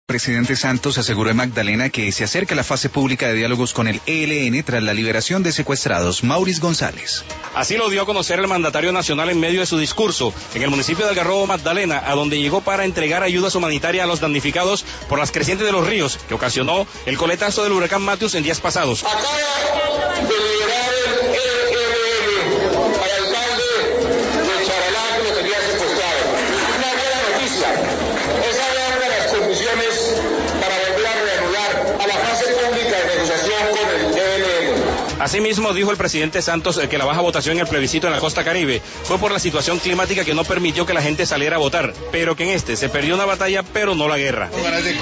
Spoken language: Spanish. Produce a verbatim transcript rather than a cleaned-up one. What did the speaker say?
Presidente Santos aseguró en Magdalena que se acerca la fase pública de diálogos con el E L N tras la liberación de secuestrados. Maurice González. Así lo dio a conocer el mandatario nacional en medio de su discurso en el municipio de Algarrobo, Magdalena, a donde llegó para entregar ayudas humanitarias a los damnificados por las crecientes de los ríos que ocasionó el coletazo del huracán Matthews en días pasados. Acaba de liberar el E L N al alcalde de Charalá, que lo tenía secuestrado. Una buena noticia. Esa era una de las condiciones para volver a reanudar a la fase pública de negociación con el E L N. Asimismo, dijo el presidente Santos que la baja votación en el plebiscito en la costa caribe fue por la situación climática que no permitió que la gente saliera a votar, pero que en este se perdió una batalla, pero no la guerra.